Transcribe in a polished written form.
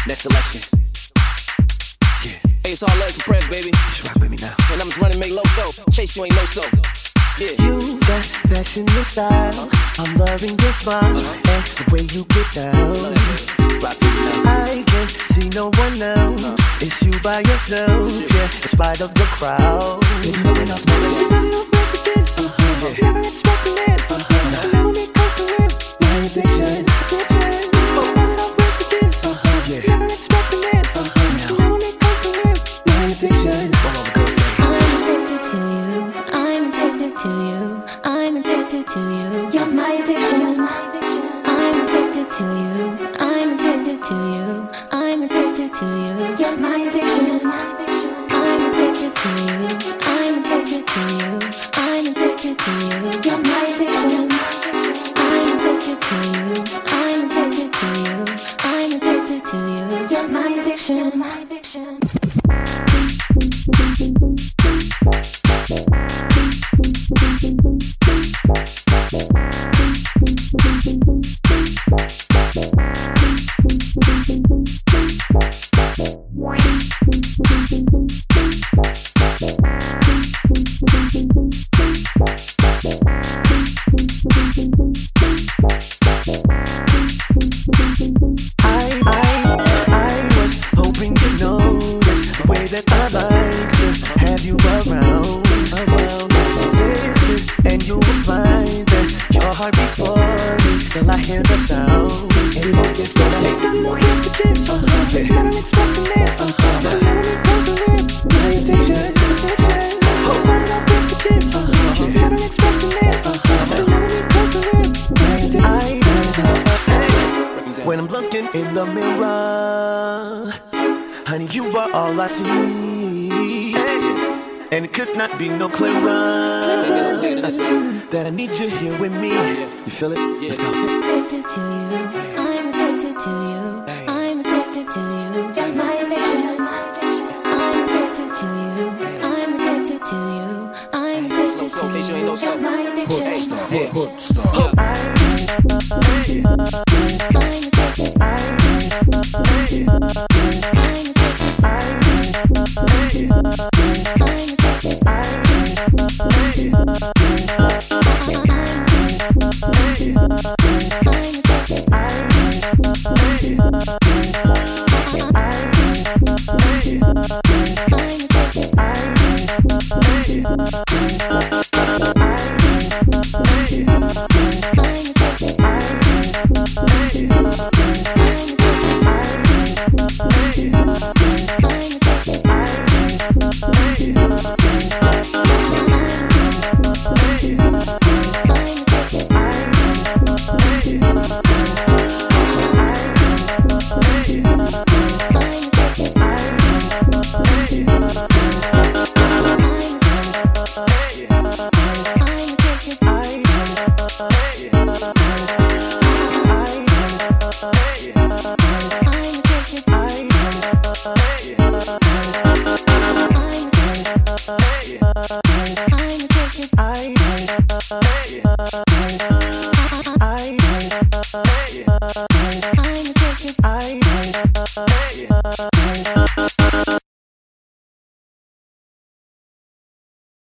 Next selection. Yeah. Hey, it's all legs and prayers, baby. Just rock with me now. And I'm just running, make low so. Chase you ain't no so. Yeah. You got fashion and style. I'm loving your smile and the way you get down. Rock with me now. I can see no one else. It's you by yourself, yeah. In spite of the crowd. Baby, no one else knows. Never expecting this. Never make comfortable. My addiction. Started off with this. Never expecting this. Never make comfortable. My addiction. I'm addicted to you. I'm addicted to you. I'm addicted to you. You're my addiction. I'm addicted to you. I'm addicted to you. I'm addicted to you. You're my addiction. I'm addicted to you. I'm addicted to you. I'm addicted to you. You're my addiction. I'm addicted to you. I'm addicted to you. I'm addicted to you. You're my addiction. My addiction. I was hoping you notice the way that I like to have you around. Listen, and you will find that your heart beats for me till I hear the sound. Anyone gets gonna make some more with this. Never expecting this. Never make comfortable. My addiction. Started off with this. Never expecting this. Never make comfortable. My addiction. When I'm looking in the mirror, honey, you are all I see. And it could not be no clearer that I need you here with me. You feel it? Let's go. I'm addicted to you. I'm addicted to you. I'm addicted to you. You're my addiction. I'm addicted to you. I'm addicted to you. I'm addicted to you. You're my addiction. I